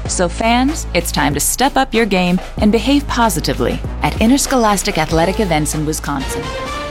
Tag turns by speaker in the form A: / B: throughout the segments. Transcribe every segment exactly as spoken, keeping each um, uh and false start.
A: So fans, it's time to step up your game and behave positively at Interscholastic Athletic Events in Wisconsin.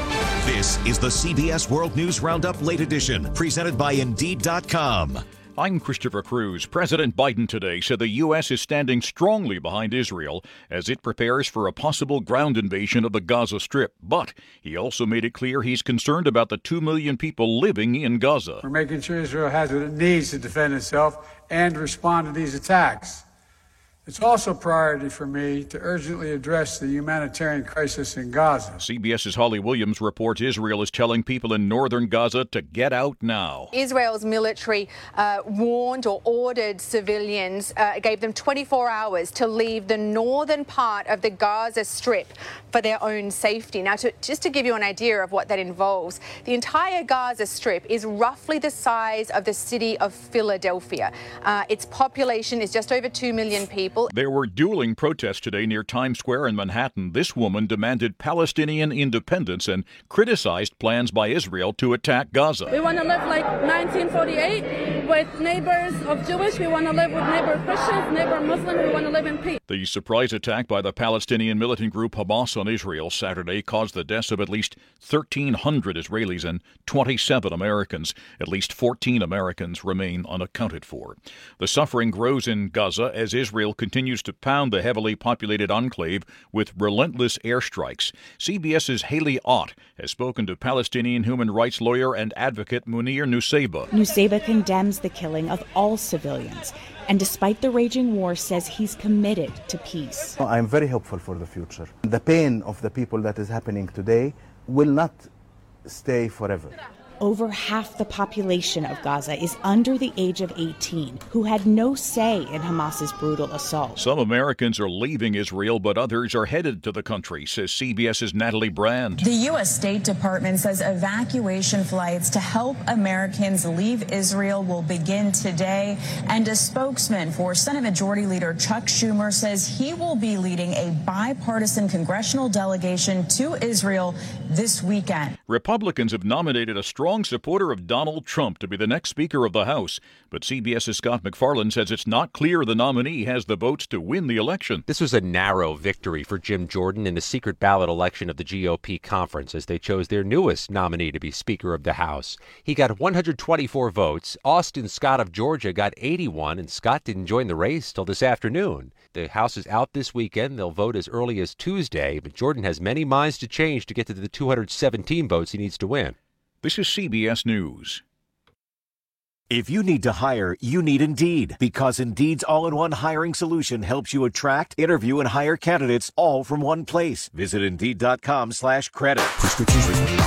B: This is the C B S World News Roundup Late Edition, presented by Indeed dot com.
C: I'm Christopher Cruz. President Biden today said the U S is standing strongly behind Israel as it prepares for a possible ground invasion of the Gaza Strip. But he also made it clear he's concerned about the two million people living in Gaza.
D: We're making sure Israel has what it needs to defend itself and respond to these attacks. It's also a priority for me to urgently address the humanitarian crisis in Gaza.
C: CBS's Holly Williams reports Israel is telling people in northern Gaza to get out now.
E: Israel's military uh, warned or ordered civilians, uh, gave them twenty-four hours to leave the northern part of the Gaza Strip for their own safety. Now, to, just to give you an idea of what that involves, the entire Gaza Strip is roughly the size of the city of Philadelphia. Uh, its population is just over two million people.
C: There were dueling protests today near Times Square in Manhattan. This woman demanded Palestinian independence and criticized plans by Israel to attack Gaza.
F: We want to live like nineteen forty-eight with neighbors of Jewish. We want to live with neighbor Christians, neighbor Muslim. We want to live in peace.
C: The surprise attack by the Palestinian militant group Hamas on Israel Saturday caused the deaths of at least thirteen hundred Israelis and twenty-seven Americans. At least fourteen Americans remain unaccounted for. The suffering grows in Gaza as Israel continues to pound the heavily populated enclave with relentless airstrikes. C B S's Haley Ott has spoken to Palestinian human rights lawyer and advocate Munir Nusayba.
G: Nusayba condemns the killing of all civilians, and despite the raging war, says he's committed to peace.
H: I'm very hopeful for the future. The pain of the people that is happening today will not stay forever.
G: Over half the population of Gaza is under the age of eighteen, who had no say in Hamas's brutal assault.
C: Some Americans are leaving Israel, but others are headed to the country, says CBS's Natalie Brand.
I: The U S State Department says evacuation flights to help Americans leave Israel will begin today. And a spokesman for Senate Majority Leader Chuck Schumer says he will be leading a bipartisan congressional delegation to Israel this weekend.
C: Republicans have nominated a strong supporter of Donald Trump to be the next Speaker of the House, but CBS's Scott MacFarlane says it's not clear the nominee has the votes to win the election.
J: This was a narrow victory for Jim Jordan in the secret ballot election of the G O P conference as they chose their newest nominee to be Speaker of the House. He got one hundred twenty-four votes. Austin Scott of Georgia got eighty-one, and Scott didn't join the race till this afternoon. The House is out this weekend. They'll vote as early as Tuesday, but Jordan has many minds to change to get to the two hundred seventeen votes he needs to win.
C: This is C B S News.
B: If you need to hire, you need Indeed, because Indeed's all-in-one hiring solution helps you attract, interview, and hire candidates all from one place. Visit Indeed.com slash credit. Prescriptions required.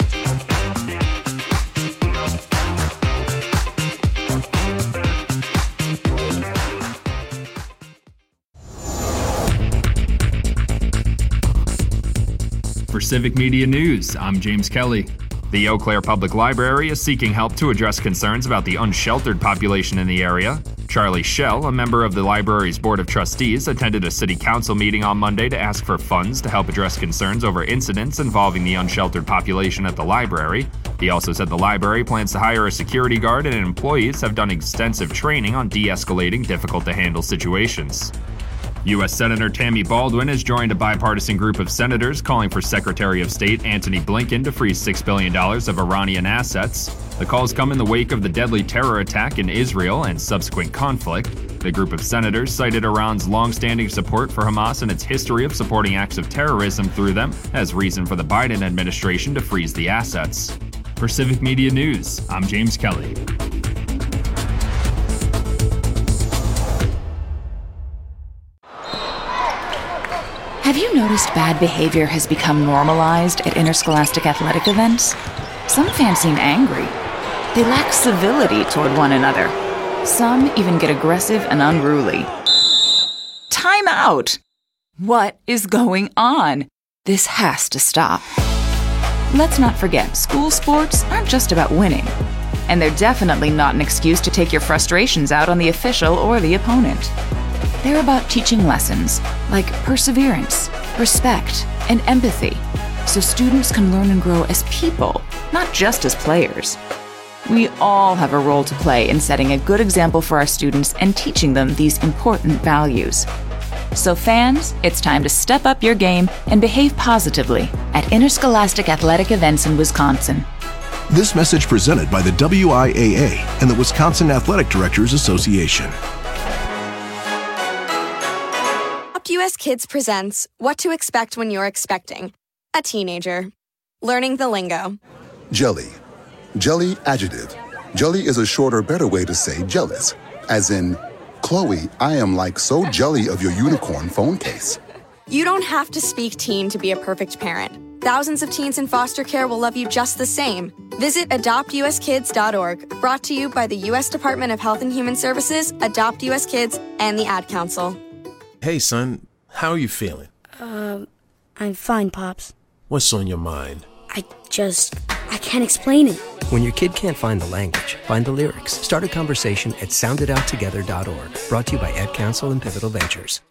K: For Civic Media News, I'm James Kelly. The Eau Claire Public Library is seeking help to address concerns about the unsheltered population in the area. Charlie Schell, a member of the library's Board of Trustees, attended a city council meeting on Monday to ask for funds to help address concerns over incidents involving the unsheltered population at the library. He also said the library plans to hire a security guard and employees have done extensive training on de-escalating difficult-to-handle situations. U S Senator Tammy Baldwin has joined a bipartisan group of senators calling for Secretary of State Antony Blinken to freeze six billion dollars of Iranian assets. The calls come in the wake of the deadly terror attack in Israel and subsequent conflict. The group of senators cited Iran's long-standing support for Hamas and its history of supporting acts of terrorism through them as reason for the Biden administration to freeze the assets. For Civic Media News, I'm James Kelly.
A: Have you noticed bad behavior has become normalized at interscholastic athletic events? Some fans seem angry. They lack civility toward one another. Some even get aggressive and unruly. Time out! What is going on? This has to stop. Let's not forget, school sports aren't just about winning. And they're definitely not an excuse to take your frustrations out on the official or the opponent. They're about teaching lessons like perseverance, respect, and empathy, so students can learn and grow as people, not just as players. We all have a role to play in setting a good example for our students and teaching them these important values. So fans, it's time to step up your game and behave positively at interscholastic athletic events in Wisconsin.
L: This message presented by the W I A A and the Wisconsin Athletic Directors Association.
M: Adopt U S Kids presents What to Expect When You're Expecting a Teenager. Learning the lingo.
N: Jelly. Jelly adjective. Jelly is a shorter, better way to say jealous. As in, Chloe, I am like so jelly of your unicorn phone case.
M: You don't have to speak teen to be a perfect parent. Thousands of teens in foster care will love you just the same. Visit adopt u s kids dot org, brought to you by the U S Department of Health and Human Services, Adopt U S Kids, and the Ad Council.
O: Hey, son, how are you feeling?
P: Um, I'm fine, Pops.
O: What's on your mind?
P: I just, I can't explain it.
Q: When your kid can't find the language, find the lyrics. Start a conversation at sound it out together dot org. Brought to you by Ad Council and Pivotal Ventures.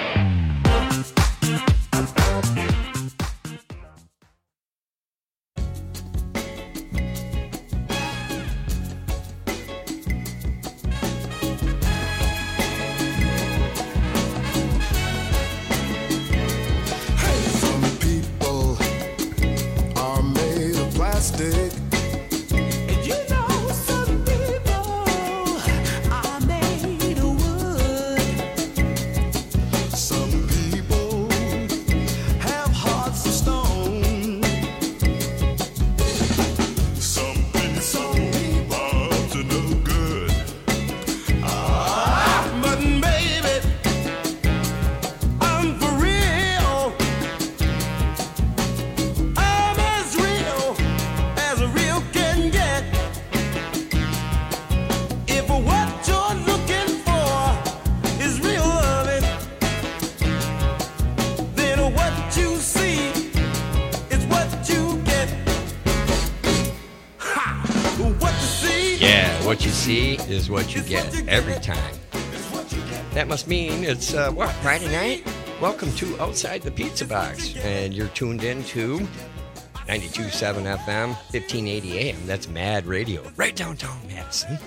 R: What you see is what you get every time. That must mean it's, uh, what, Friday night? Welcome to Outside the Pizza Box. And you're tuned in to ninety-two point seven F M, fifteen eighty A M. That's Mad Radio, right downtown Madison.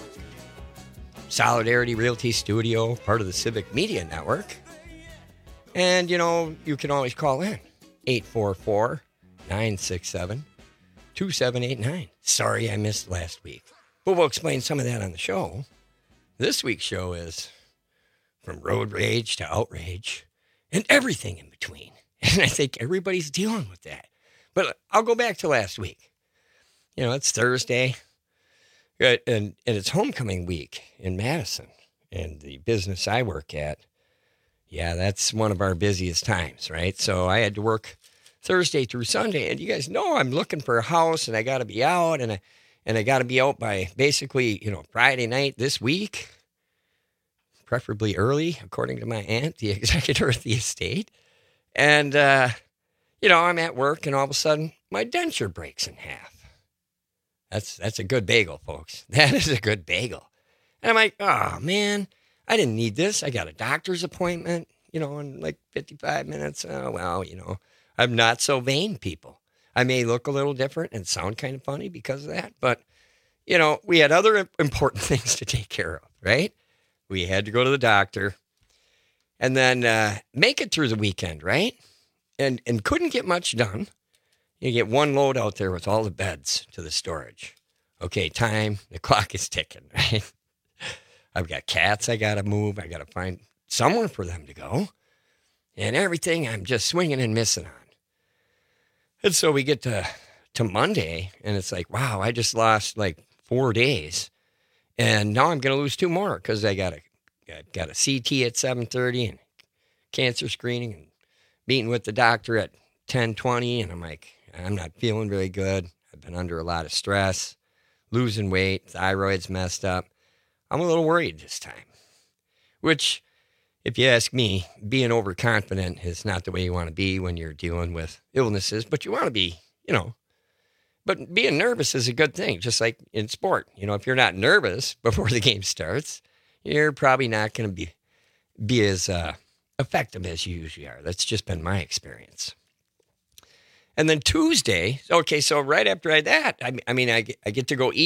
R: Solidarity Realty Studio, part of the Civic Media Network. And, you know, you can always call in, eight four four, nine six seven, two seven eight nine. Sorry I missed last week. But we'll explain some of that on the show. This week's show is from road rage to outrage and everything in between. And I think everybody's dealing with that. But I'll go back to last week. You know, it's Thursday, and, and it's homecoming week in Madison. And the business I work at, yeah, that's one of our busiest times, right? So I had to work Thursday through Sunday. And you guys know I'm looking for a house, and I got to be out, and I... And I got to be out by basically, you know, Friday night this week, preferably early, according to my aunt, the executor of the estate. And, uh, you know, I'm at work, and all of a sudden, my denture breaks in half. That's that's a good bagel, folks. That is a good bagel. And I'm like, oh, man, I didn't need this. I got a doctor's appointment, you know, in like fifty-five minutes. Oh, well, you know, I'm not so vain, people. I may look a little different and sound kind of funny because of that, but, you know, we had other important things to take care of, right? We had to go to the doctor and then uh, make it through the weekend, right? And and couldn't get much done. You get one load out there with all the beds to the storage. Okay, time, the clock is ticking, right? I've got cats I got to move. I got to find somewhere for them to go. And everything I'm just swinging and missing on. And so we get to, to Monday, and it's like, wow, I just lost like four days. And now I'm going to lose two more because I got a, I got a C T at seven thirty and cancer screening and meeting with the doctor at ten twenty. And I'm like, I'm not feeling very good. I've been under a lot of stress, losing weight, thyroid's messed up. I'm a little worried this time, which, if you ask me, being overconfident is not the way you want to be when you're dealing with illnesses, but you want to be, you know, but being nervous is a good thing, just like in sport. You know, if you're not nervous before the game starts, you're probably not going to be be as uh, effective as you usually are. That's just been my experience. And then Tuesday, okay, so right after I that, I, I mean, I, I get to go eat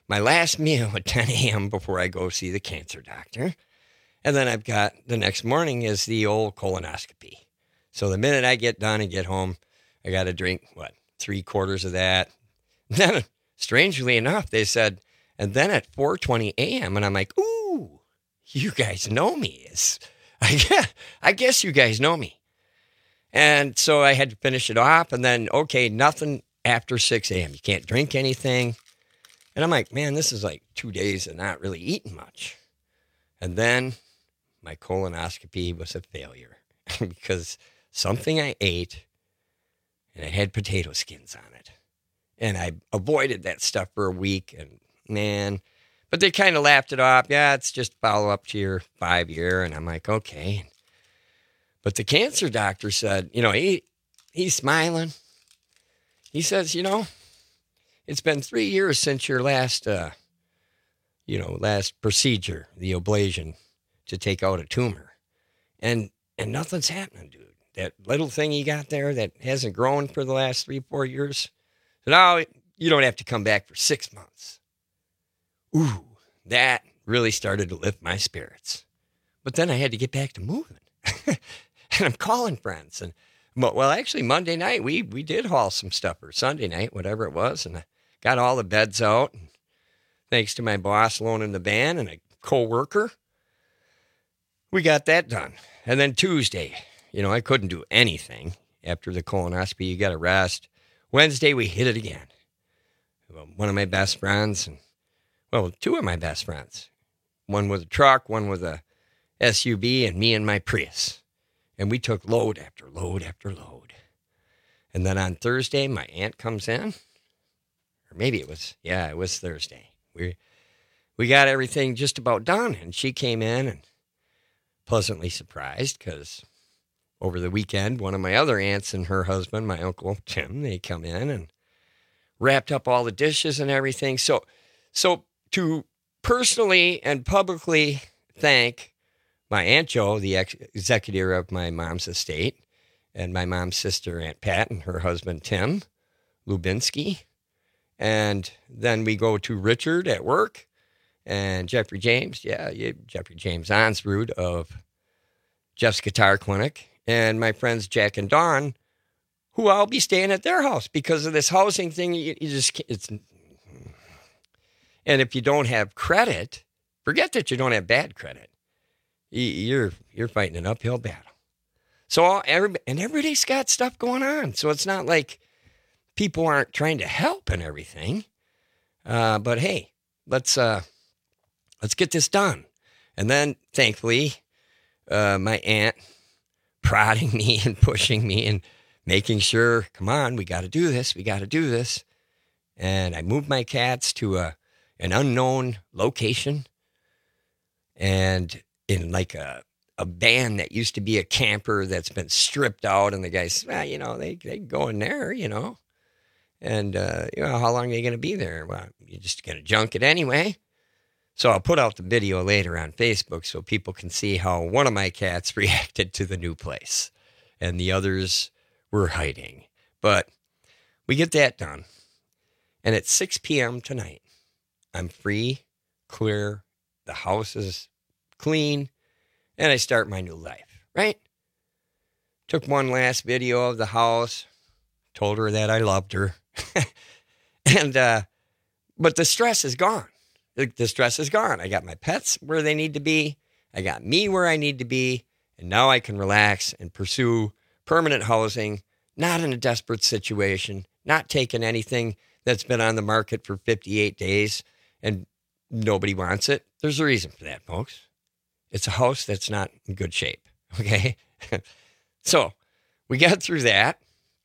R: my last meal at ten a.m. before I go see the cancer doctor. And then I've got the next morning is the old colonoscopy. So the minute I get done and get home, I got to drink, what, three quarters of that. Then, strangely enough, they said, and then at four twenty a.m., and I'm like, ooh, you guys know me. It's, I guess, I guess you guys know me. And so I had to finish it off, and then, okay, nothing after six a.m. You can't drink anything. And I'm like, man, this is like two days of not really eating much. And then my colonoscopy was a failure because something I ate, and it had potato skins on it. And I avoided that stuff for a week, and man, but they kind of laughed it off. Yeah, it's just follow up to your five year. And I'm like, okay. But the cancer doctor said, you know, he he's smiling. He says, you know, it's been three years since your last, uh, you know, last procedure, the ablation to take out a tumor. And and nothing's happening, dude. That little thing you got there that hasn't grown for the last three, four years. So now you don't have to come back for six months. Ooh, that really started to lift my spirits. But then I had to get back to moving. And I'm calling friends. And well, actually, Monday night, we we did haul some stuff, or Sunday night, whatever it was. And I got all the beds out. And thanks to my boss loaning the van and a co-worker, we got that done. And then Tuesday, you know, I couldn't do anything after the colonoscopy. You got to rest. Wednesday, we hit it again. One of my best friends, and well, two of my best friends. One with a truck, one with a S U V, and me and my Prius. And we took load after load after load. And then on Thursday, my aunt comes in. Or maybe it was, yeah, it was Thursday. We we got everything just about done. And she came in and pleasantly surprised because over the weekend, one of my other aunts and her husband, my Uncle Tim, they come in and wrapped up all the dishes and everything. So, so to personally and publicly thank my Aunt Jo, the ex- executor of my mom's estate, and my mom's sister, Aunt Pat, and her husband, Tim Lubinsky. And then we go to Richard at work and Jeffrey James. Yeah, yeah Jeffrey James Onsrud of Jeff's Guitar Clinic. And my friends Jack and Dawn, who I'll be staying at their house because of this housing thing. You, you just, it's, and if you don't have credit, forget that you don't have bad credit. You're you're fighting an uphill battle. So every and everybody's got stuff going on. So it's not like people aren't trying to help and everything. Uh, but hey, let's uh, let's get this done. And then thankfully, uh, my aunt prodding me and pushing me and making sure, come on, we got to do this. We got to do this. And I moved my cats to a an unknown location. And in like a, a van that used to be a camper that's been stripped out. And the guys, well, you know, they, they go in there, you know. And, uh, you know, how long are they going to be there? Well, you're just going to junk it anyway. So I'll put out the video later on Facebook so people can see how one of my cats reacted to the new place. And the others were hiding. But we get that done. And at six p.m. tonight, I'm free, clear, the house is clean, and I start my new life, right? Took one last video of the house, told her that I loved her. and, uh, but the stress is gone. The, the stress is gone. I got my pets where they need to be. I got me where I need to be. And now I can relax and pursue permanent housing, not in a desperate situation, not taking anything that's been on the market for fifty-eight days and nobody wants it. There's a reason for that, folks. It's a house that's not in good shape, okay? So we got through that.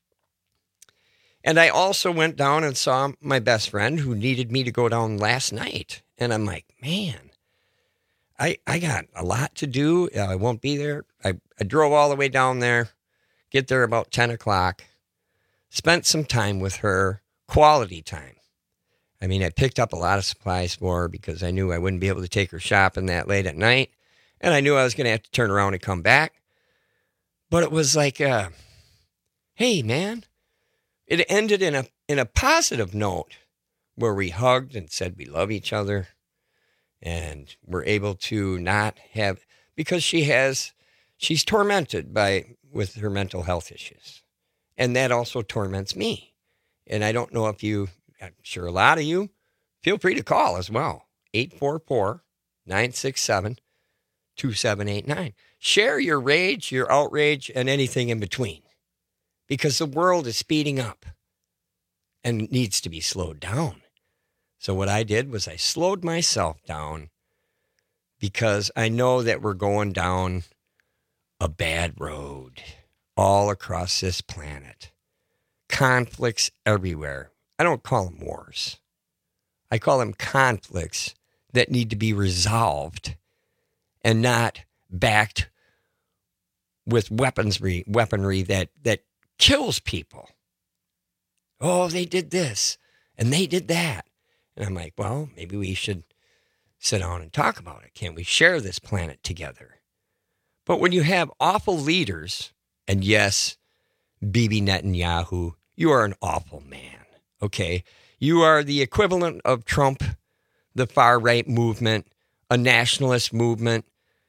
R: And I also went down and saw my best friend who needed me to go down last night. And I'm like, man, I I got a lot to do. I won't be there. I, I drove all the way down there, get there about ten o'clock, spent some time with her, quality time. I mean, I picked up a lot of supplies for her because I knew I wouldn't be able to take her shopping that late at night. And I knew I was going to have to turn around and come back. But it was like, uh, hey, man, it ended in a in a positive note where we hugged and said we love each other, and we're able to not have, because she has, she's tormented by, with her mental health issues. And that also torments me. And I don't know if you, I'm sure a lot of you, feel free to call as well. eight four four, nine six seven, two seven eight nine. Share your rage, your outrage, and anything in between. Because the world is speeding up and needs to be slowed down. So what I did was I slowed myself down because I know that we're going down a bad road all across this planet. Conflicts everywhere. I don't call them wars. I call them conflicts that need to be resolved and not backed with weaponry, weaponry that, that kills people. Oh, they did this and they did that. And I'm like, well, maybe we should sit down and talk about it. Can't we share this planet together? But when you have awful leaders, and yes, Bibi Netanyahu, you are an awful man, okay? You are the equivalent of Trump, the far-right movement, a nationalist movement,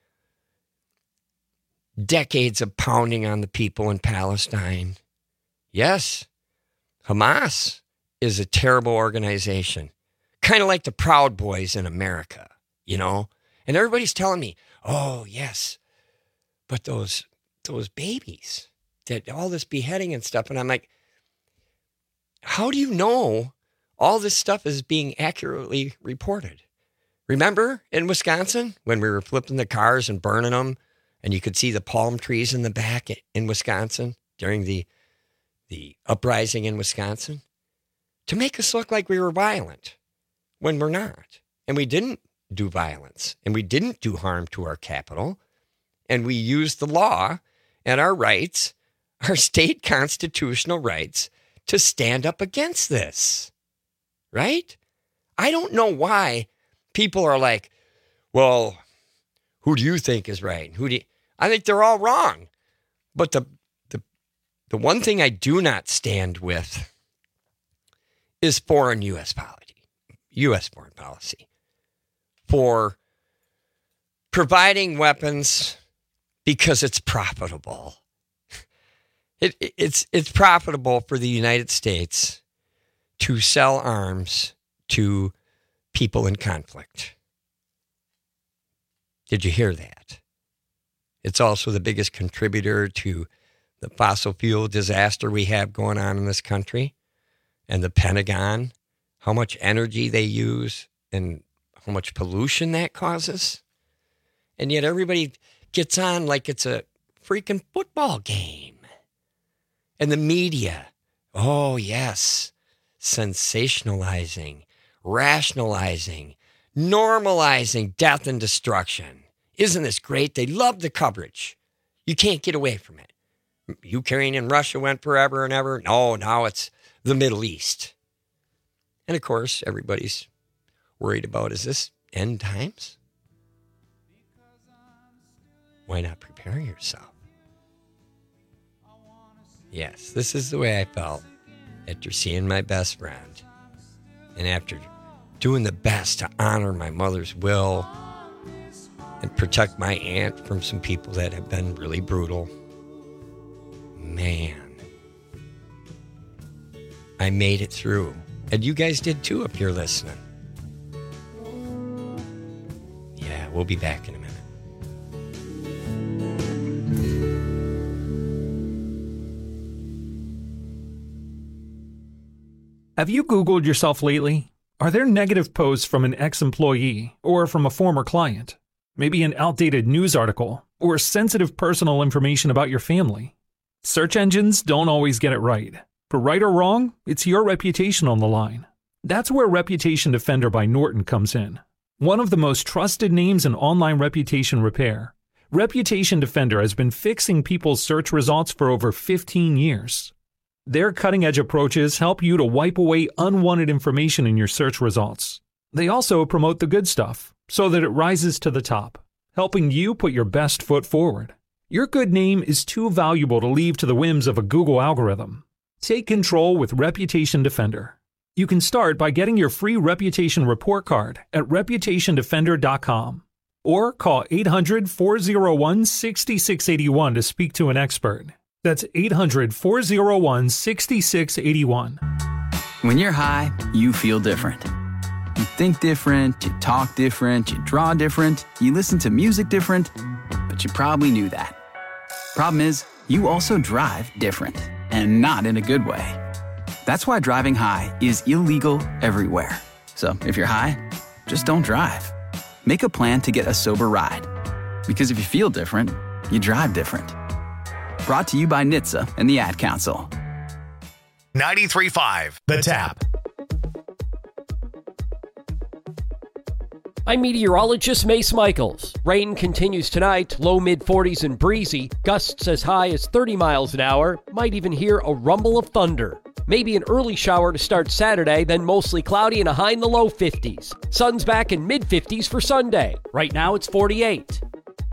R: decades of pounding on the people in Palestine. Yes, Hamas is a terrible organization, kind of like the Proud Boys in America, you know? And everybody's telling me, oh, yes, but those those babies, that all this beheading and stuff. And I'm like, how do you know all this stuff is being accurately reported? Remember in Wisconsin when we were flipping the cars and burning them, and you could see the palm trees in the back in Wisconsin during the the uprising in Wisconsin, to make us look like we were violent when we're not. And we didn't do violence, and we didn't do harm to our capital, and we used the law and our rights, our state constitutional rights, to stand up against this, right? I don't know why people are like, well, who do you think is right? Who do you? I think they're all wrong. But the the the one thing I do not stand with is foreign U S policy, U S foreign policy, for providing weapons because it's profitable. It, it, it's it's profitable for the United States to sell arms to people in conflict. Did you hear that? It's also the biggest contributor to the fossil fuel disaster we have going on in this country. And the Pentagon, how much energy they use and how much pollution that causes. And yet everybody gets on like it's a freaking football game. And the media, oh yes, sensationalizing, rationalizing, normalizing death and destruction. Isn't this great? They love the coverage. You can't get away from it. Ukraine and Russia went forever and ever. No, now it's the Middle East. And of course, everybody's worried about, is this end times? Why not prepare yourself? Yes, this is the way I felt after seeing my best friend and after doing the best to honor my mother's will and protect my aunt from some people that have been really brutal. Man, I made it through. And you guys did too if you're listening. Yeah, we'll be back in a minute.
S: Have you Googled yourself lately? Are there negative posts from an ex-employee or from a former client? Maybe an outdated news article or sensitive personal information about your family? Search engines don't always get it right. For right or wrong, it's your reputation on the line. That's where Reputation Defender by Norton comes in. One of the most trusted names in online reputation repair, Reputation Defender has been fixing people's search results for over fifteen years. Their cutting-edge approaches help you to wipe away unwanted information in your search results. They also promote the good stuff so that it rises to the top, helping you put your best foot forward. Your good name is too valuable to leave to the whims of a Google algorithm. Take control with Reputation Defender. You can start by getting your free reputation report card at reputation defender dot com or call eight hundred, four oh one, six six eight one to speak to an expert. That's eight hundred, four oh one, six six eight one.
T: When you're high, you feel different. You think different, you talk different, you draw different, you listen to music different, but you probably knew that. Problem is, you also drive different, and not in a good way. That's why driving high is illegal everywhere. So if you're high, just don't drive. Make a plan to get a sober ride. Because if you feel different, you drive different. Brought to you by N H T S A and the Ad Council.
B: ninety-three point five The Tap.
U: I'm meteorologist Mace Michaels. Rain continues tonight, low mid forties and breezy. Gusts as high as thirty miles an hour. Might even hear a rumble of thunder. Maybe an early shower to start Saturday, then mostly cloudy and a high in the low fifties. Sun's back in mid fifties for Sunday. Right now it's forty-eight.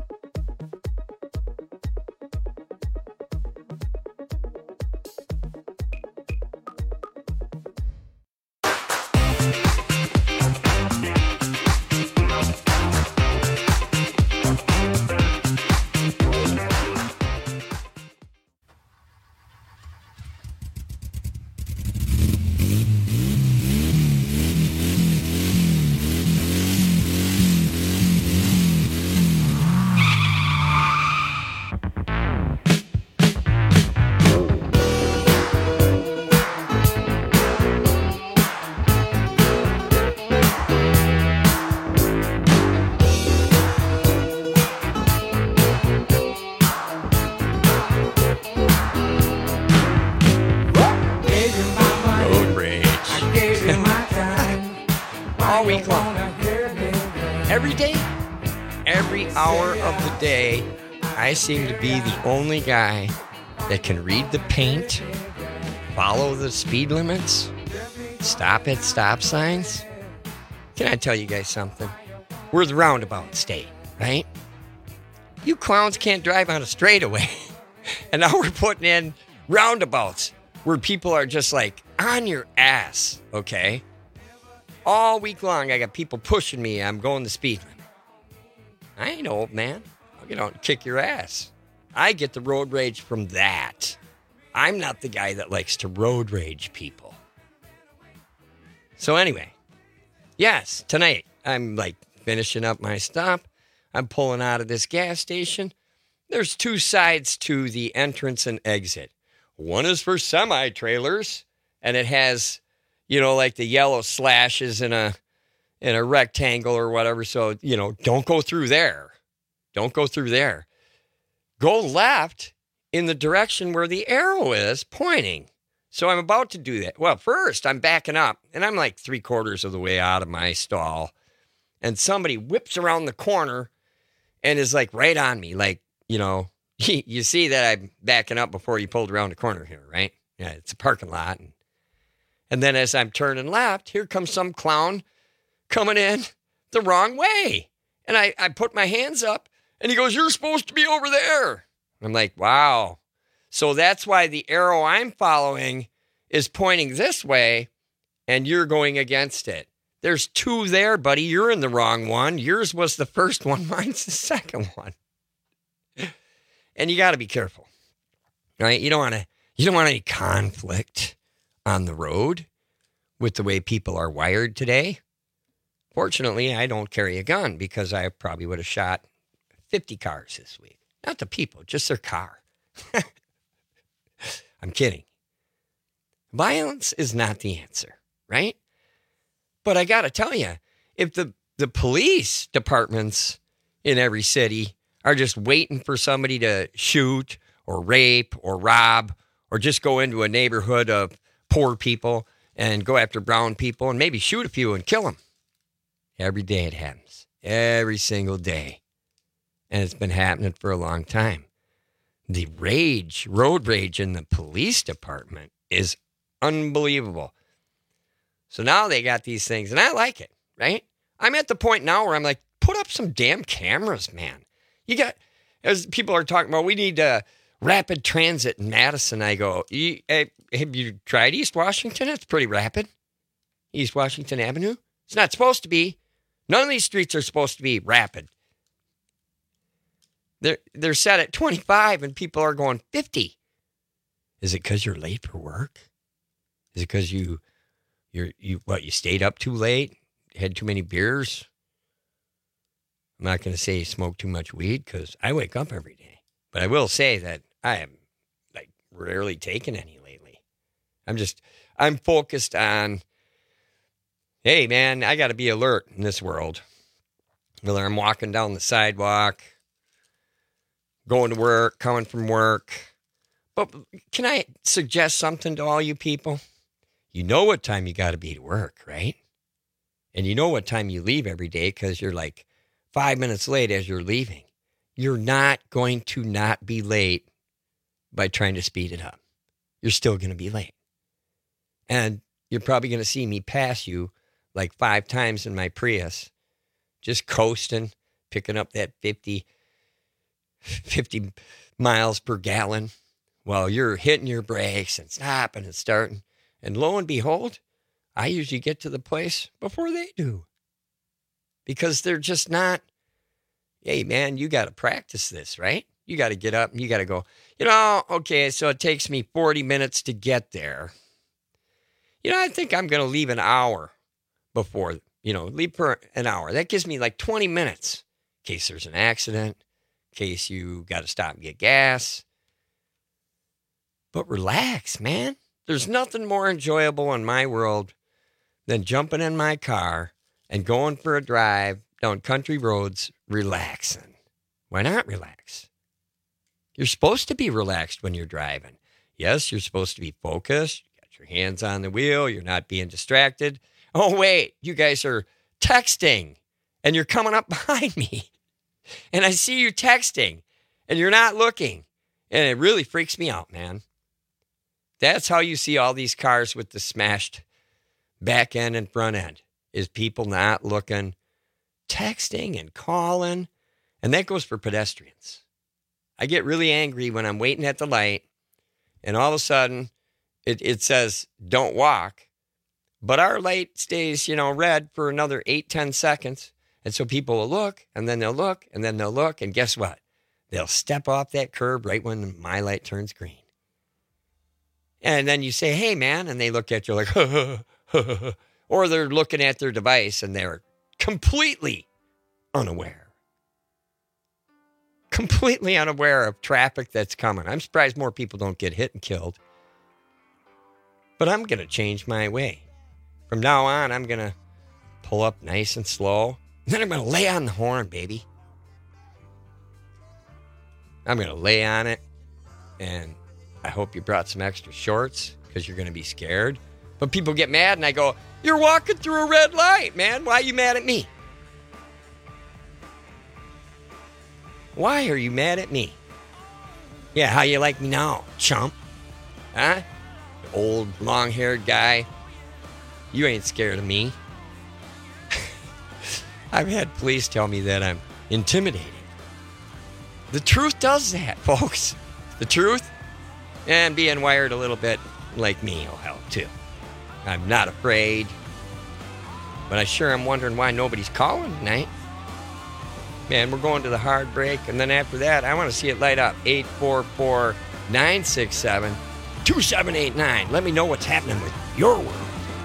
R: I seem to be the only guy that can read the paint, follow the speed limits, stop at stop signs. Can I tell you guys something? We're the roundabout state, right? You clowns can't drive on a straightaway. And now we're putting in roundabouts where people are just like on your ass, okay? All week long, I got people pushing me. I'm going the speed limit. I ain't old, man. You know, kick your ass. I get the road rage from that. I'm not the guy that likes to road rage people. So anyway, yes, tonight I'm like finishing up my stop. I'm pulling out of this gas station. There's two sides to the entrance and exit. One is for semi-trailers, and it has, you know, like the yellow slashes in a in a rectangle or whatever. So, you know, don't go through there. Don't go through there. Go left in the direction where the arrow is pointing. So I'm about to do that. Well, first I'm backing up, and I'm like three quarters of the way out of my stall. And somebody whips around the corner and is like right on me. Like, you know, you see that I'm backing up before you pulled around the corner here, right? Yeah, it's a parking lot. And, and then as I'm turning left, here comes some clown coming in the wrong way. And I, I put my hands up. And he goes, "You're supposed to be over there." I'm like, wow. So that's why the arrow I'm following is pointing this way, and you're going against it. There's two there, buddy. You're in the wrong one. Yours was the first one. Mine's the second one. And you got to be careful, right? You don't want to. You don't want any conflict on the road with the way people are wired today. Fortunately, I don't carry a gun because I probably would have shot fifty cars this week. Not the people, just their car. I'm kidding. Violence is not the answer, right? But I got to tell you, if the, the police departments in every city are just waiting for somebody to shoot or rape or rob or just go into a neighborhood of poor people and go after brown people and maybe shoot a few and kill them. Every day it happens. Every single day. And it's been happening for a long time. The rage, road rage in the police department is unbelievable. So now they got these things, and I like it, right? I'm at the point now where I'm like, put up some damn cameras, man. You got, as people are talking about, we need uh, rapid transit in Madison. I go, have you tried East Washington? It's pretty rapid. East Washington Avenue. It's not supposed to be. None of these streets are supposed to be rapid. They're, they're set at twenty-five and people are going fifty. Is it because you're late for work? Is it because you, you're, you, what, you stayed up too late? Had too many beers? I'm not going to say you smoke too much weed because I wake up every day. But I will say that I am, like, rarely taken any lately. I'm just, I'm focused on, hey, man, I got to be alert in this world. Whether I'm walking down the sidewalk, going to work, coming from work. But can I suggest something to all you people? You know what time you got to be to work, right? And you know what time you leave every day because you're like five minutes late as you're leaving. You're not going to not be late by trying to speed it up. You're still going to be late. And you're probably going to see me pass you like five times in my Prius, just coasting, picking up that fifty, fifty miles per gallon while you're hitting your brakes and stopping and starting. And lo and behold, I usually get to the place before they do. Because they're just not, hey, man, you got to practice this, right? You got to get up and you got to go, you know, okay, so it takes me forty minutes to get there. You know, I think I'm going to leave an hour before, you know, leave for an hour. That gives me like twenty minutes in case there's an accident, in case you got to stop and get gas. But relax, man. There's nothing more enjoyable in my world than jumping in my car and going for a drive down country roads, relaxing. Why not relax? You're supposed to be relaxed when you're driving. Yes, you're supposed to be focused. You got your hands on the wheel. You're not being distracted. Oh, wait, you guys are texting and you're coming up behind me. And I see you texting and you're not looking. And it really freaks me out, man. That's how you see all these cars with the smashed back end and front end, is people not looking, texting and calling. And that goes for pedestrians. I get really angry when I'm waiting at the light and all of a sudden it, it says, don't walk. But our light stays, you know, red for another eight, ten seconds. And so people will look and then they'll look and then they'll look. And guess what? They'll step off that curb right when my light turns green. And then you say, hey, man, and they look at you like, huh, huh, huh, huh. Or they're looking at their device and they're completely unaware. Completely unaware of traffic that's coming. I'm surprised more people don't get hit and killed. But I'm going to change my way. From now on, I'm going to pull up nice and slow. And then I'm going to lay on the horn, baby. I'm going to lay on it. And I hope you brought some extra shorts because you're going to be scared. But people get mad and I go, you're walking through a red light, man. Why are you mad at me? Why are you mad at me? Yeah, how you like me now, chump? Huh? Old, long-haired guy. You ain't scared of me. I've had police tell me that I'm intimidating. The truth does that, folks. The truth. And being wired a little bit like me will help, too. I'm not afraid. But I sure am wondering why nobody's calling tonight. Man, we're going to the hard break. And then after that, I want to see it light up. eight four four, nine six seven, two seven eight nine. Let me know what's happening with your world.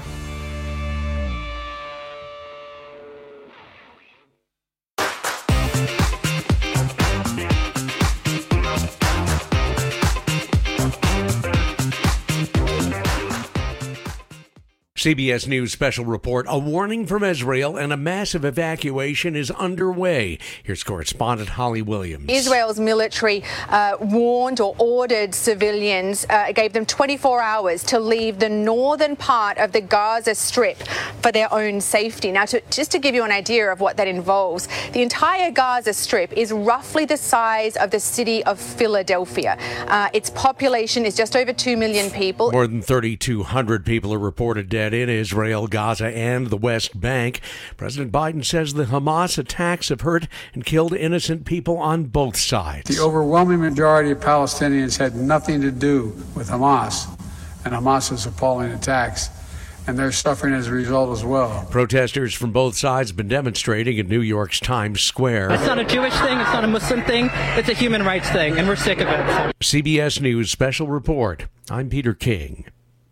D: C B S News special report, a warning from Israel and a massive evacuation is underway. Here's correspondent Holly Williams.
E: Israel's military uh, warned or ordered civilians, uh, gave them twenty-four hours to leave the northern part of the Gaza Strip for their own safety. Now, to, just to give you an idea of what that involves, the entire Gaza Strip is roughly the size of the city of Philadelphia. Uh, its population is just over two million people.
D: More than thirty-two hundred people are reported dead in Israel, Gaza, and the West Bank. President Biden says the Hamas attacks have hurt and killed innocent people on both sides.
V: The overwhelming majority of Palestinians had nothing to do with Hamas and Hamas's appalling attacks.
F: and they're suffering as a result as well.
D: Protesters from both sides have been demonstrating in New York's Times Square.
V: It's not a Jewish thing, it's not a Muslim thing, it's a human rights thing, and we're sick of it.
D: C B S News Special Report. I'm Peter King.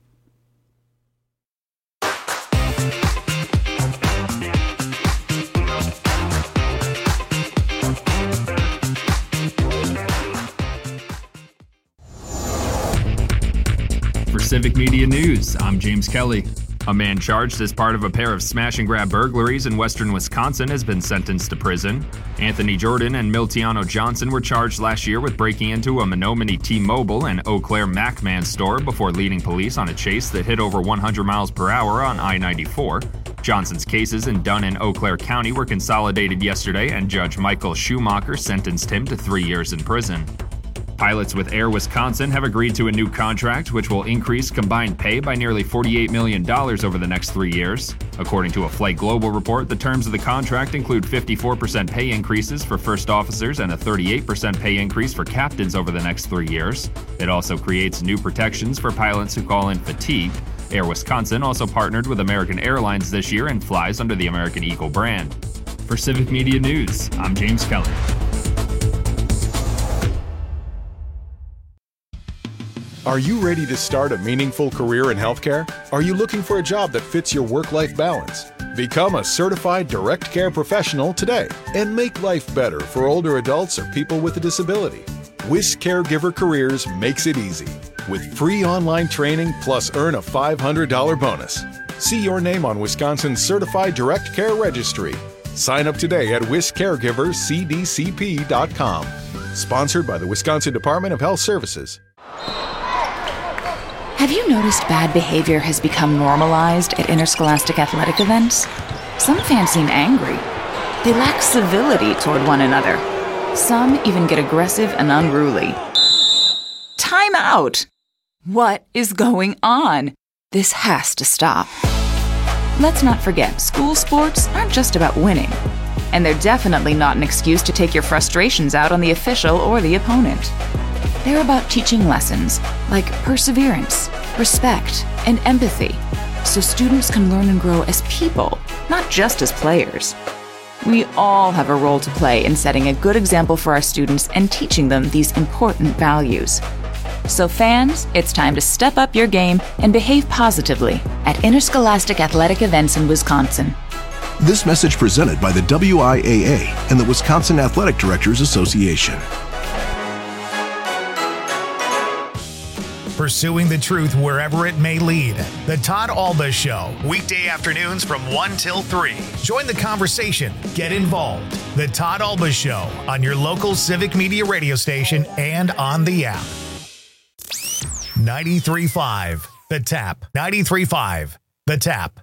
K: For Civic Media News, I'm James Kelly. A man charged as part of a pair of smash-and-grab burglaries in western Wisconsin has been sentenced to prison. Anthony Jordan and Miltiano Johnson were charged last year with breaking into a Menominee T-Mobile and Eau Claire MacMan store before leading police on a chase that hit over one hundred miles per hour on I ninety-four. Johnson's cases in Dunn and Eau Claire County were consolidated yesterday, and Judge Michael Schumacher sentenced him to three years in prison. Pilots with Air Wisconsin have agreed to a new contract which will increase combined pay by nearly forty-eight million dollars over the next three years. According to a Flight Global report, the terms of the contract include fifty-four percent pay increases for first officers and a thirty-eight percent pay increase for captains over the next three years. It also creates new protections for pilots who call in fatigue. Air Wisconsin also partnered with American Airlines this year and flies under the American Eagle brand. For Civic Media News, I'm James Kelly.
W: Are you ready to start a meaningful career in healthcare? Are you looking for a job that fits your work-life balance? Become a certified direct care professional today and make life better for older adults or people with a disability. WIS Caregiver Careers makes it easy with free online training plus earn a five hundred dollars bonus. See your name on Wisconsin's Certified Direct Care Registry. Sign up today at wis caregivers c d c p dot com. Sponsored by the Wisconsin Department of Health Services.
A: Have you noticed bad behavior has become normalized at interscholastic athletic events? Some fans seem angry. They lack civility toward one another. Some even get aggressive and unruly. Time out! What is going on? This has to stop. Let's not forget, school sports aren't just about winning. And they're definitely not an excuse to take your frustrations out on the official or the opponent. They're about teaching lessons like perseverance, respect, and empathy, so students can learn and grow as people, not just as players. We all have a role to play in setting a good example for our students and teaching them these important values. So fans, it's time to step up your game and behave positively at interscholastic athletic events in Wisconsin.
L: This message presented by the W I A A and the Wisconsin Athletic Directors Association.
X: Pursuing the truth wherever it may lead. The Todd Alba Show, weekday afternoons from one till three. Join the conversation. Get involved. The Todd Alba Show on your local Civic Media radio station and on the app. ninety-three point five The Tap. ninety-three point five The Tap.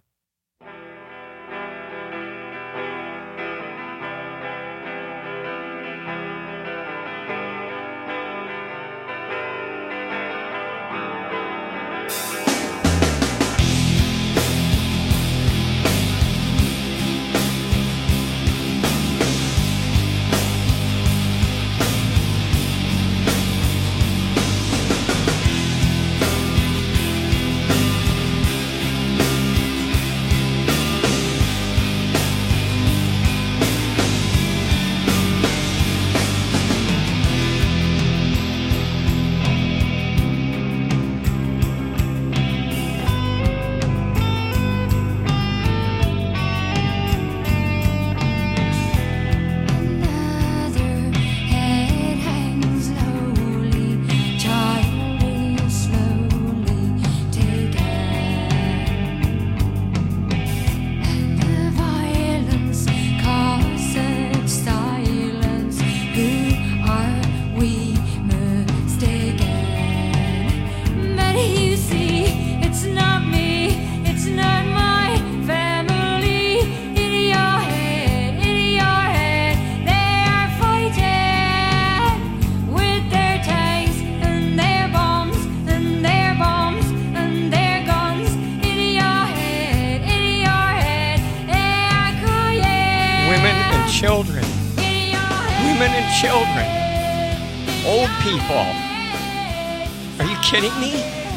R: Children, women and children, old people. Are you kidding me?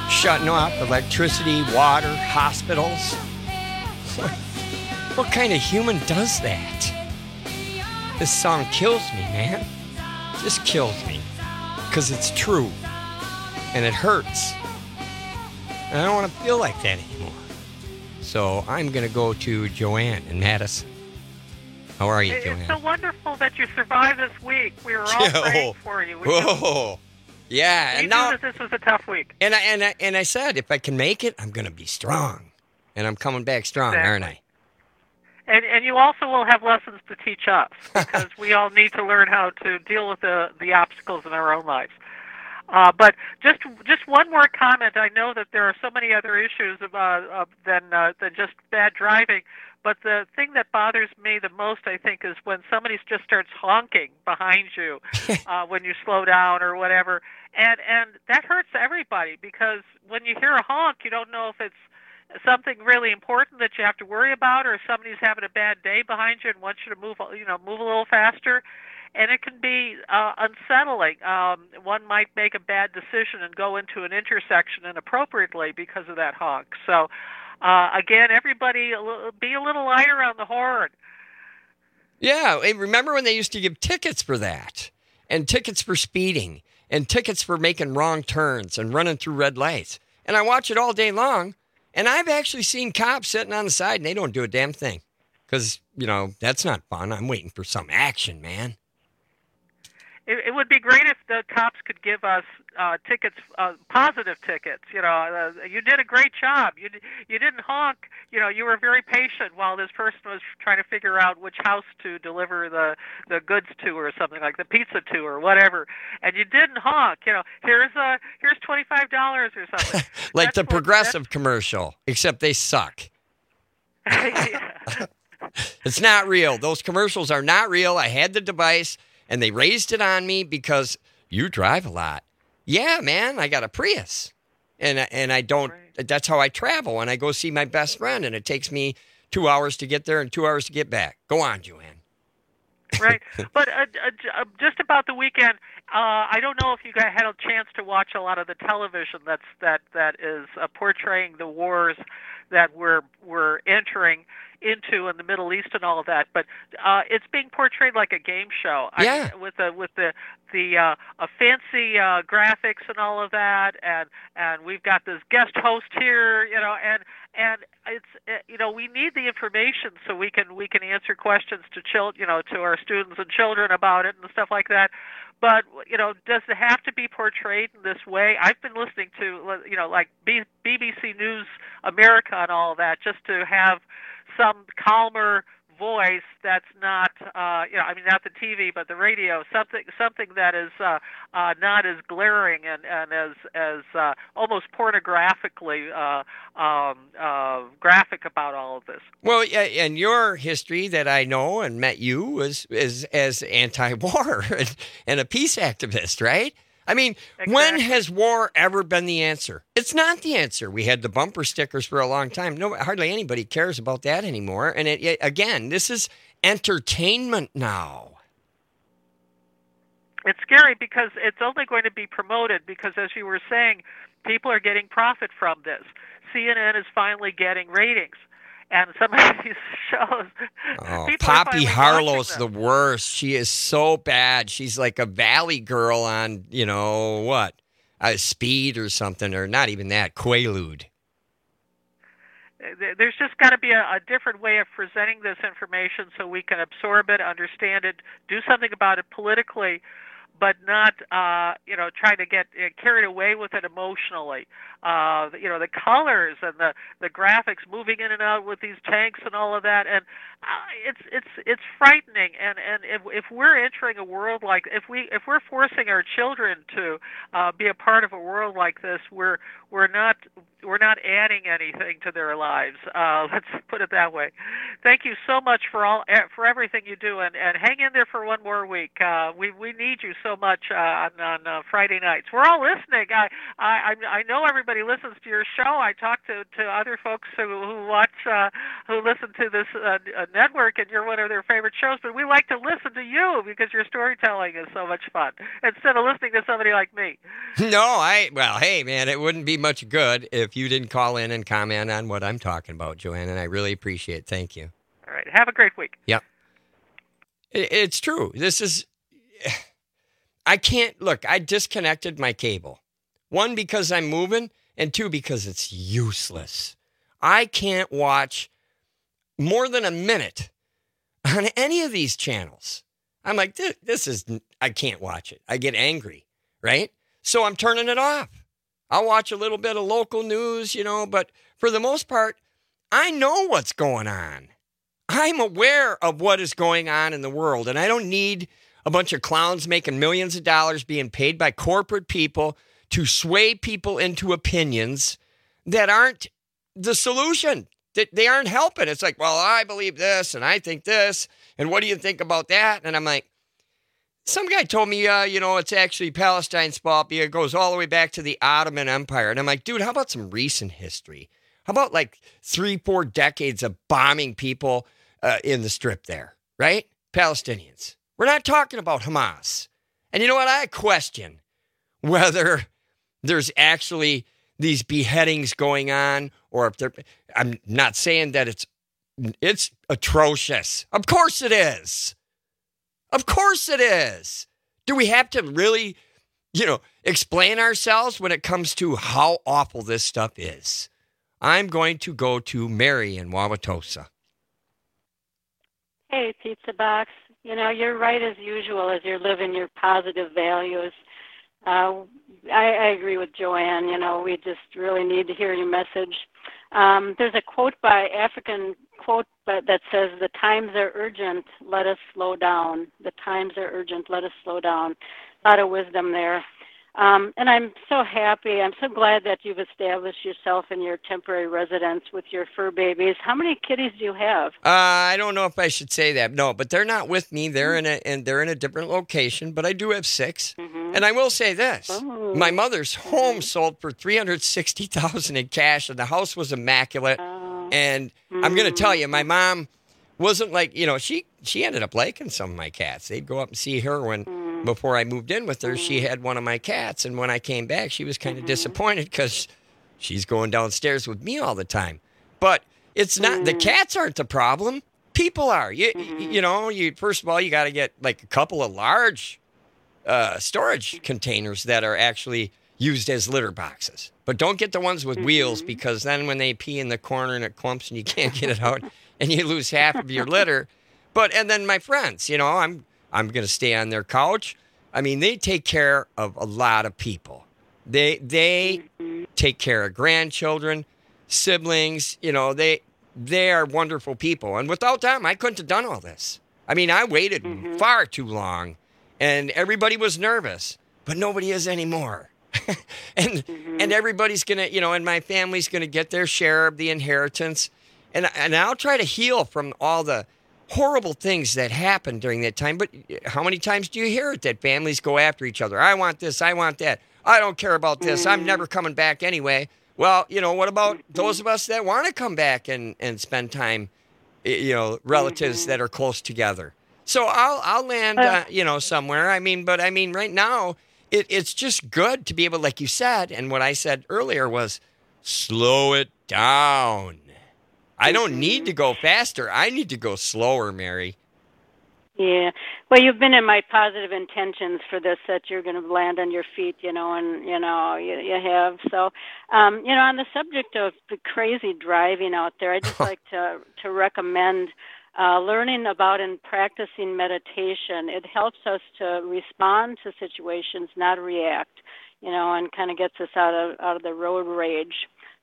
R: shutting off electricity, water, hospitals. What, what kind of human does that? This song kills me, man. Just kills me. Because it's true. And it hurts. And I don't want to feel like that anymore. So I'm going to go to Joanne in Madison. How are you,
G: it's
R: Joanne?
G: It's so wonderful that you survived this week. We were all
R: Yo.
G: praying for you. We
R: Whoa.
G: Knew,
R: yeah.
G: we
R: And
G: knew
R: now,
G: that this was a tough week.
R: And I, and, I, and I said, if I can make it, I'm going to be strong. And I'm coming back strong,
G: exactly.
R: aren't I?
G: And and you also will have lessons to teach us, because we all need to learn how to deal with the, the obstacles in our own lives. Uh, but just just one more comment. I know that there are so many other issues about, uh, than uh, than just bad driving. But the thing that bothers me the most, I think, is when somebody just starts honking behind you uh, when you slow down or whatever, and and that hurts everybody, because when you hear a honk, you don't know if it's something really important that you have to worry about, or somebody's having a bad day behind you and wants you to move, you know, move a little faster. And it can be uh, unsettling. Um, one might make a bad decision and go into an intersection inappropriately because of that honk. So, uh, again, everybody be a little lighter on the horn.
R: Yeah, remember when they used to give tickets for that, and tickets for speeding, and tickets for making wrong turns and running through red lights. And I watch it all day long, and I've actually seen cops sitting on the side, and they don't do a damn thing. Because, you know, that's not fun. I'm waiting for some action, man.
G: It, it would be great if the cops could give us uh, tickets, uh, positive tickets. You know, uh, you did a great job. You you didn't honk. You know, you were very patient while this person was trying to figure out which house to deliver the, the goods to, or something like the pizza to, or whatever. And you didn't honk. You know, here's a here's twenty-five dollars or something.
R: Like
G: that's
R: the
G: what,
R: Progressive commercial, except they suck. It's not real. Those commercials are not real. I had the device, and they raised it on me because you drive a lot. Yeah, man, I got a Prius. And, and I don't, right. That's how I travel. And I go see my best friend, and it takes me two hours to get there and two hours to get back. Go on, Joanne.
G: Right. But uh, uh, just about the weekend, uh, I don't know if you guys had a chance to watch a lot of the television that's that that is uh, portraying the wars that we're we're entering into in the Middle East and all of that, but uh, it's being portrayed like a game show.
R: Yeah.
G: I, with the with the the uh, uh, fancy uh, graphics and all of that, and and we've got this guest host here, you know, and and it's uh, you know, we need the information so we can we can answer questions to chil- you know to our students and children about it and stuff like that. But, you know, does it have to be portrayed in this way? I've been listening to, you know, like B B C News America and all of that, just to have some calmer voice that's not, uh, you know, I mean, not the T V, but the radio, something something that is uh, uh, not as glaring and, and as, as uh, almost pornographically uh, um, uh, graphic about all of this.
R: Well, and your history that I know and met you is, is as anti-war and, and a peace activist, right? I mean, exactly. When has war ever been the answer? It's not the answer. We had the bumper stickers for a long time. No, hardly anybody cares about that anymore. And it, it, again, this is entertainment now.
G: It's scary because it's only going to be promoted because, as you were saying, people are getting profit from this. C N N is finally getting ratings. And some of these shows...
R: Oh, Poppy Harlow's the worst. She is so bad. She's like a Valley girl on, you know, what? Uh, Speed or something, or not even that, Quaalude.
G: There's just got to be a, a different way of presenting this information so we can absorb it, understand it, do something about it politically, but not, uh, you know, trying to get uh, carried away with it emotionally. Uh, you know, the colors and the, the graphics moving in and out with these tanks and all of that, and uh, it's it's it's frightening. And and if if we're entering a world like if we if we're forcing our children to uh, be a part of a world like this, we're we're not we're not adding anything to their lives. Uh, let's put it that way. Thank you so much for all for everything you do, and, and hang in there for one more week. Uh, we we need you so so much uh, on, on uh, Friday nights. We're all listening. I, I I know everybody listens to your show. I talk to, to other folks who, who watch, uh, who listen to this uh, network, and you're one of their favorite shows. But we like to listen to you because your storytelling is so much fun instead of listening to somebody like me.
R: No, I, well, hey, man, it wouldn't be much good if you didn't call in and comment on what I'm talking about, Joanne, and I really appreciate it. Thank you.
G: All right. Have a great week.
R: Yep. It's true. This is, I can't, look, I disconnected my cable. One, because I'm moving, and two, because it's useless. I can't watch more than a minute on any of these channels. I'm like, this, this is, I can't watch it. I get angry, right? So I'm turning it off. I'll watch a little bit of local news, you know, but for the most part, I know what's going on. I'm aware of what is going on in the world, and I don't need a bunch of clowns making millions of dollars being paid by corporate people to sway people into opinions that aren't the solution, that they aren't helping. It's like, well, I believe this, and I think this, and what do you think about that? And I'm like, some guy told me, uh, you know, it's actually Palestine's fault. It goes all the way back to the Ottoman Empire. And I'm like, dude, how about some recent history? How about like three, four decades of bombing people Uh, in the strip there, right? Palestinians. We're not talking about Hamas. And you know what? I question whether there's actually these beheadings going on, or if they're, I'm not saying that it's, it's atrocious. Of course it is. Of course it is. Do we have to really, you know, explain ourselves when it comes to how awful this stuff is? I'm going to go to Mary in Wauwatosa.
C: Hey, Pizza Box. You know, you're right as usual as you're living your positive values. Uh, I, I agree with Joanne. You know, we just really need to hear your message. Um, there's a quote by African quote that says, "The times are urgent, let us slow down. The times are urgent, let us slow down." A lot of wisdom there. Um, and I'm so happy. I'm so glad that you've established yourself in your temporary residence with your fur babies. How many kitties do you have?
R: Uh, I don't know if I should say that. No, but they're not with me. They're in a and they're in a different location. But I do have six. Mm-hmm. And I will say this: oh. My mother's home mm-hmm. sold for three hundred sixty thousand dollars in cash, and the house was immaculate. Oh. And mm-hmm. I'm going to tell you, my mom wasn't like, you know, she she ended up liking some of my cats. They'd go up and see her when. Mm-hmm. Before I moved in with her, mm-hmm. she had one of my cats. And when I came back, she was kind of mm-hmm. disappointed because she's going downstairs with me all the time. But it's not, mm-hmm. the cats aren't the problem. People are. You, mm-hmm. you know, you first of all, you got to get like a couple of large uh, storage containers that are actually used as litter boxes. But don't get the ones with mm-hmm. wheels, because then when they pee in the corner and it clumps and you can't get it out and you lose half of your litter. But, and then my friends, you know, I'm, I'm going to stay on their couch. I mean, they take care of a lot of people. They they mm-hmm. take care of grandchildren, siblings. You know, they they are wonderful people. And without them, I couldn't have done all this. I mean, I waited mm-hmm. far too long, and everybody was nervous, but nobody is anymore. and mm-hmm. and everybody's going to, you know, and my family's going to get their share of the inheritance. And and I'll try to heal from all the horrible things that happened during that time. But how many times do you hear it, that families go after each other? I want this, I want that. I don't care about this. Mm. I'm never coming back anyway. Well, you know, what about those of us that want to come back and, and spend time, you know, relatives mm-hmm. that are close together? So I'll I'll land, uh, you know, somewhere. I mean, but I mean, right now, it, it's just good to be able, like you said, and what I said earlier was, slow it down. I don't need to go faster. I need to go slower, Mary.
C: Yeah. Well, you've been in my positive intentions for this, that you're going to land on your feet, you know, and, you know, you, you have. So, um, you know, on the subject of the crazy driving out there, I'd just like to, to recommend uh, learning about and practicing meditation. It helps us to respond to situations, not react, you know, and kind of gets us out of out of the road rage.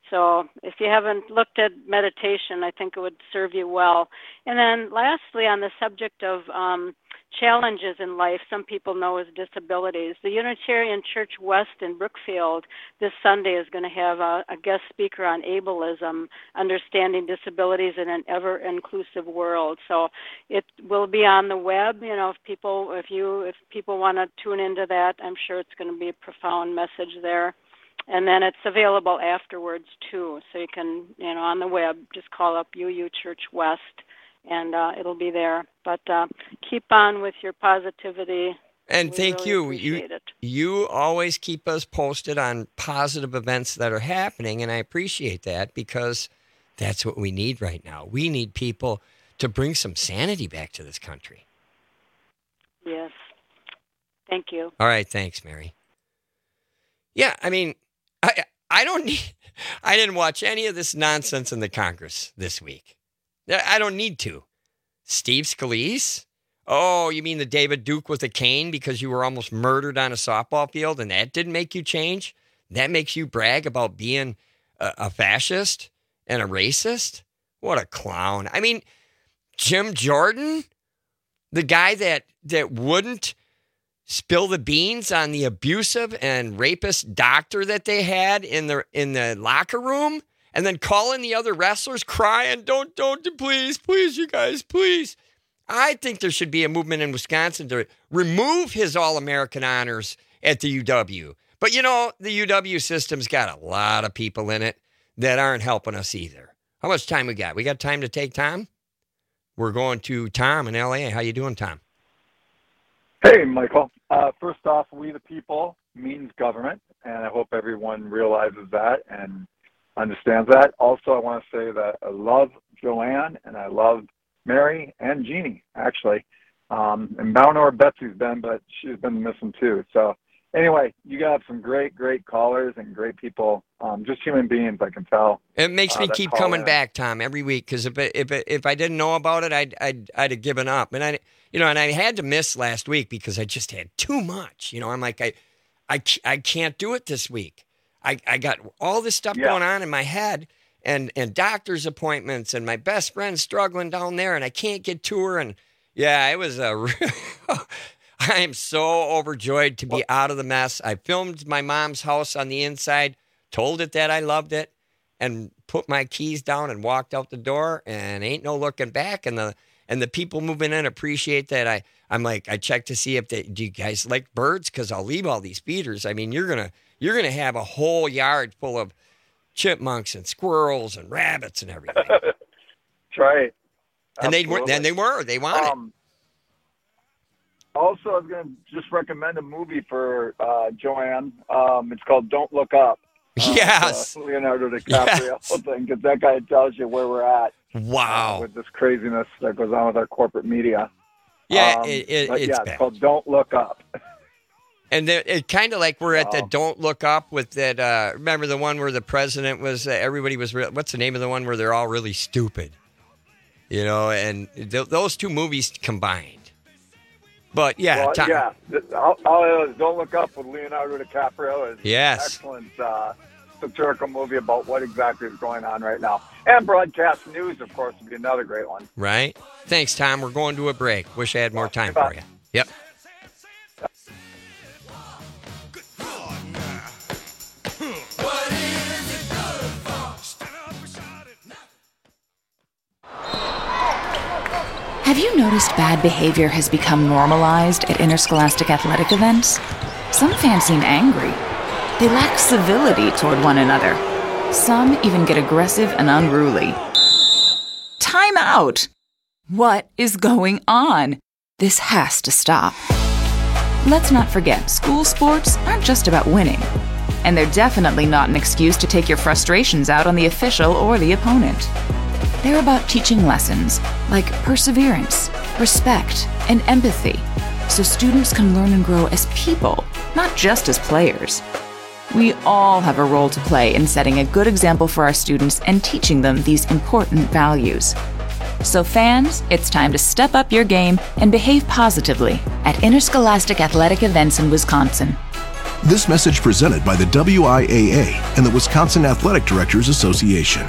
C: So if you haven't looked at meditation, I think it would serve you well. And then lastly, on the subject of um, challenges in life, some people know as disabilities. The Unitarian Church West in Brookfield this Sunday is going to have a, a guest speaker on ableism, understanding disabilities in an ever-inclusive world. So it will be on the web. You know, if people, if you, if people want to tune into that, I'm sure it's going to be a profound message there. And then it's available afterwards too. So you can, you know, on the web, just call up U U Church West, and uh, it'll be there. But uh, keep on with your positivity.
R: And
C: we
R: thank
C: really
R: you.
C: Appreciate
R: You
C: it.
R: you always keep us posted on positive events that are happening, and I appreciate that because that's what we need right now. We need people to bring some sanity back to this country.
C: Yes. Thank you.
R: All right, thanks, Mary. Yeah, I mean, I I don't need. I didn't watch any of this nonsense in the Congress this week. I don't need to. Steve Scalise? Oh, you mean the David Duke with a cane because you were almost murdered on a softball field and that didn't make you change? That makes you brag about being a, a fascist and a racist? What a clown. I mean, Jim Jordan, the guy that, that wouldn't spill the beans on the abusive and rapist doctor that they had in the in the locker room, and then calling the other wrestlers crying, don't, don't, please, please, you guys, please. I think there should be a movement in Wisconsin to remove his All-American honors at the U W. But, you know, the U W system's got a lot of people in it that aren't helping us either. How much time we got? We got time to take Tom? We're going to Tom in L A. How you doing, Tom?
H: Hey, Michael. Uh, first off, we the people means government, and I hope everyone realizes that and understands that. Also, I want to say that I love Joanne, and I love Mary and Jeannie, actually. Um, and I don't know where Betsy's been, but she's been missing too. So anyway, you got some great, great callers and great people, um, just human beings, I can tell.
R: It makes
H: uh,
R: me keep coming in. back, Tom, every week, because if, if, if I didn't know about it, I'd, I'd, I'd have given up. And I, you know, and I had to miss last week because I just had too much. You know, I'm like, I, I, I can't do it this week. I, I got all this stuff yeah. going on in my head, and, and doctor's appointments, and my best friend's struggling down there, and I can't get to her. And yeah, it was a I am so overjoyed to be what? out of the mess. I filmed my mom's house on the inside, told it that I loved it, and put my keys down and walked out the door, and ain't no looking back. And the and the people moving in appreciate that. I, I'm like, I check to see if they, do you guys like birds? Because I'll leave all these feeders. I mean, you're gonna you're gonna have a whole yard full of chipmunks and squirrels and rabbits and everything.
H: That's right.
R: And they were, then they were, they wanted
H: um, it. Also, I was going to just recommend a movie for uh, Joanne. Um, it's called Don't Look Up. Uh,
R: yes.
H: Uh, Leonardo DiCaprio yes. thing, because that guy tells you where we're at.
R: Wow.
H: Uh, with this craziness that goes on with our corporate media.
R: Yeah,
H: um,
R: it, it,
H: but
R: it's
H: yeah,
R: bad.
H: It's called Don't Look Up.
R: And it kind of like we're at the Don't Look Up with that. Uh, remember the one where the president was, uh, everybody was, re- what's the name of the one where they're all really stupid? You know, and th- those two movies combined. But yeah.
H: Well,
R: Tom-
H: yeah. All, all Don't Look Up with Leonardo DiCaprio is
R: yes.
H: an excellent uh, satirical movie about what exactly is going on right now. And broadcast news, of course, would be another great one.
R: Right. Thanks, Tom. We're going to a break. Wish I had more time for you. Yep.
A: Have you noticed bad behavior has become normalized at interscholastic athletic events? Some fans seem angry. They lack civility toward one another. Some even get aggressive and unruly. Time out! What is going on? This has to stop. Let's not forget, school sports aren't just about winning. And they're definitely not an excuse to take your frustrations out on the official or the opponent. They're about teaching lessons like perseverance, respect, and empathy, so students can learn and grow as people, not just as players. We all have a role to play in setting a good example for our students and teaching them these important values. So fans, it's time to step up your game and behave positively at interscholastic athletic events in Wisconsin.
L: This message presented by the W I A A and the Wisconsin Athletic Directors Association.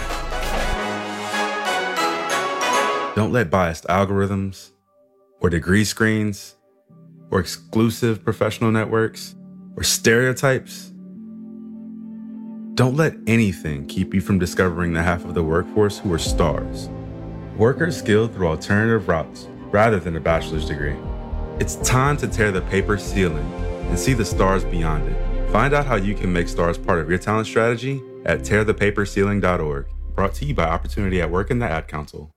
I: Don't let biased algorithms or degree screens or exclusive professional networks or stereotypes, don't let anything keep you from discovering the half of the workforce who are stars. Workers skilled through alternative routes rather than a bachelor's degree. It's time to tear the paper ceiling and see the stars beyond it. Find out how you can make stars part of your talent strategy at tear the paper ceiling dot org. Brought to you by Opportunity at Work and the Ad Council.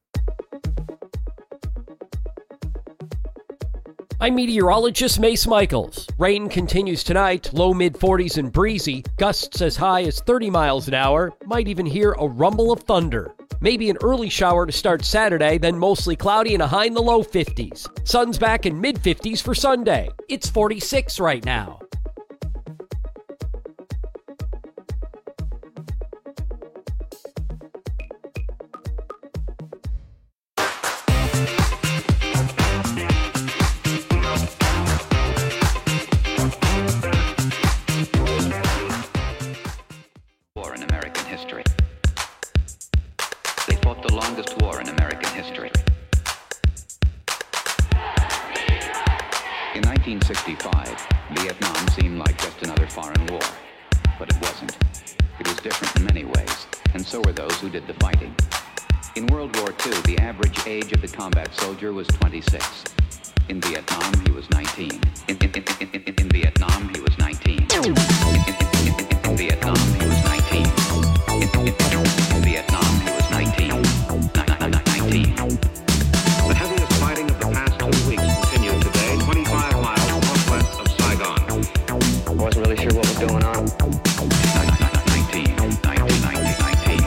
U: I'm meteorologist Mace Michaels. Rain continues tonight, low mid forties and breezy, gusts as high as thirty miles an hour, might even hear a rumble of thunder. Maybe an early shower to start Saturday, then mostly cloudy and a high in the low fifties. Sun's back in mid fifties for Sunday. It's forty-six right now.
J: War in American history. They fought the longest war in American history. In nineteen sixty-five, Vietnam seemed like just another foreign war, but it wasn't. It was different in many ways, and so were those who did the fighting. In World War Two, the average age of the combat soldier was twenty-six. In Vietnam, he was nineteen. In, in, in, in, in, in Vietnam, he was nineteen. In, in, in, in Vietnam, he was nineteen. In, in, in Vietnam, he was nineteen. nineteen.
M: The heaviest fighting of the past two weeks continued today, twenty-five miles northwest of Saigon.
J: I wasn't really sure what was going on. nineteen, nineteen, nineteen,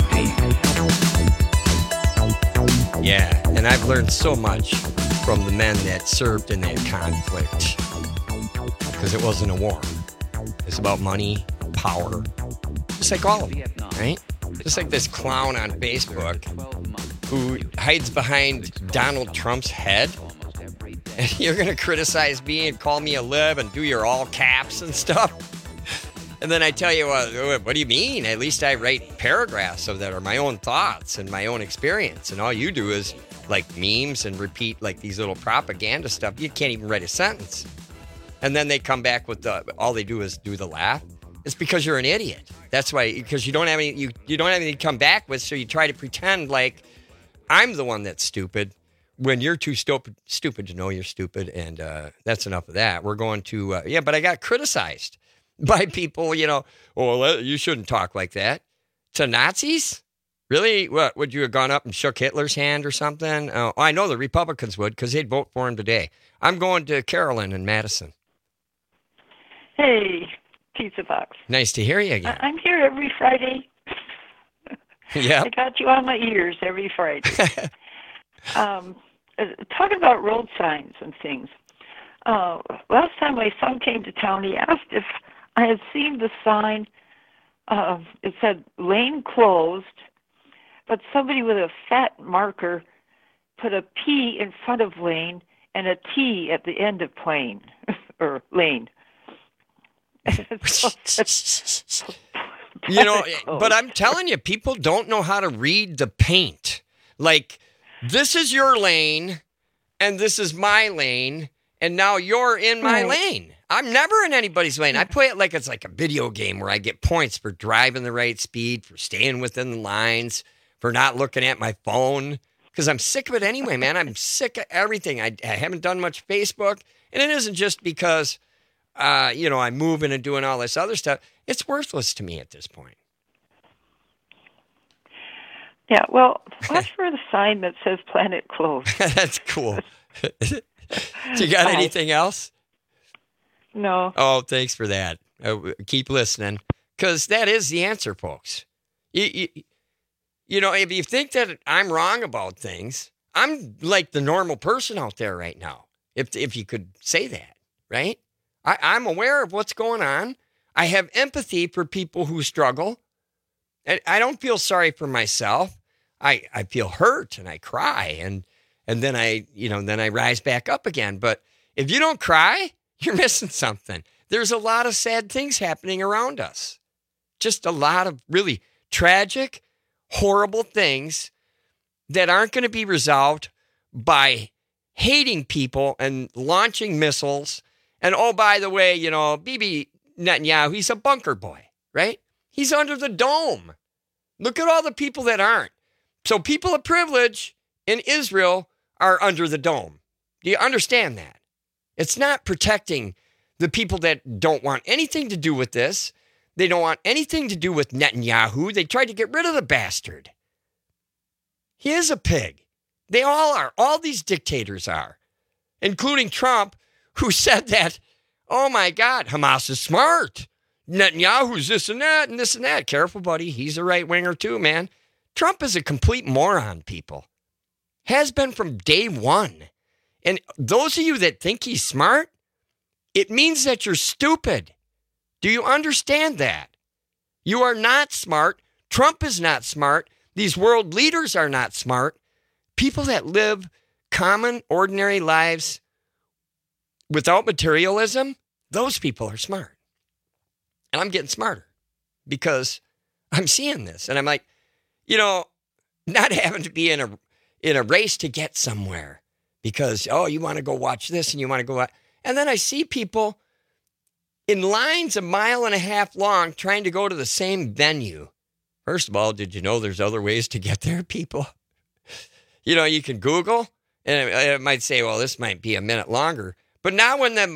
J: nineteen.
R: Yeah, and I've learned so much from the men that served in that conflict. Because it wasn't a war. It's about money, power. Just like all of them, right? Just like this clown on Facebook who hides behind Donald Trump's head. And you're going to criticize me and call me a lib and do your all caps and stuff. And then I tell you, well, what do you mean? At least I write paragraphs of that are my own thoughts and my own experience. And all you do is like memes and repeat like these little propaganda stuff. You can't even write a sentence. And then they come back with the, all they do is do the laugh. It's because you're an idiot. That's why, because you don't have any, you, you don't have anything to come back with. So you try to pretend like I'm the one that's stupid when you're too stupid, stupid to know you're stupid. And uh, that's enough of that. We're going to, uh, yeah, but I got criticized by people, you know, oh, well, you shouldn't talk like that. To Nazis? Really? What, would you have gone up and shook Hitler's hand or something? Oh, I know the Republicans would because they'd vote for him today. I'm going to Carolyn in Madison.
N: Hey, Pizza Box.
R: Nice to hear you again.
N: I- I'm here every Friday.
R: Yeah.
N: I got you on my ears every Friday. um, uh, talking about road signs and things. Uh, last time my son came to town, he asked if I had seen the sign. Uh, it said lane closed, but somebody with a fat marker put a P in front of lane and a T at the end of plane or lane.
R: You know, but I'm telling you, people don't know how to read the paint. Like, this is your lane, and this is my lane, and now you're in my
N: Right.
R: lane. I'm never in anybody's lane. I play it like it's like a video game where I get points for driving the right speed, for staying within the lines, for not looking at my phone, because I'm sick of it anyway, man. I'm sick of everything. I, I haven't done much Facebook, and it isn't just because, uh, you know, I'm moving and doing all this other stuff. It's worthless to me at this point.
N: Yeah, well, watch for the sign that says planet closed.
R: That's cool. Do you got anything else?
N: No.
R: Oh, thanks for that. Uh, keep listening, because that is the answer, folks. You, you, you know, if you think that I'm wrong about things, I'm like the normal person out there right now, if if you could say that, right? I, I'm aware of what's going on. I have empathy for people who struggle. I, I don't feel sorry for myself. I, I feel hurt and I cry and and then I, you know, then I rise back up again. But if you don't cry, you're missing something. there's a lot of sad things happening around us. Just a lot of really tragic, horrible things that aren't going to be resolved by hating people and launching missiles. And oh, by the way, you know, Bibi Netanyahu, he's a bunker boy, right? He's under the dome. Look at all the people that aren't. So people of privilege in Israel are under the dome. Do you understand that? It's not protecting the people that don't want anything to do with this. They don't want anything to do with Netanyahu. They tried to get rid of the bastard. He is a pig. They all are. All these dictators are, including Trump, who said that, oh my God, Hamas is smart. Netanyahu's this and that and this and that. Careful, buddy. He's a right-winger too, man. Trump is a complete moron, people. Has been from day one. And those of you that think he's smart, it means that you're stupid. Do you understand that? You are not smart. Trump is not smart. These world leaders are not smart. People that live common, ordinary lives without materialism, those people are smart. And I'm getting smarter because I'm seeing this. And I'm like, you know, not having to be in a in a race to get somewhere because, oh, you want to go watch this and you want to go watch. And then I see people in lines a mile and a half long trying to go to the same venue. First of all, did you know there's other ways to get there, people? You know, you can Google and it might say, well, this might be a minute longer. But now when the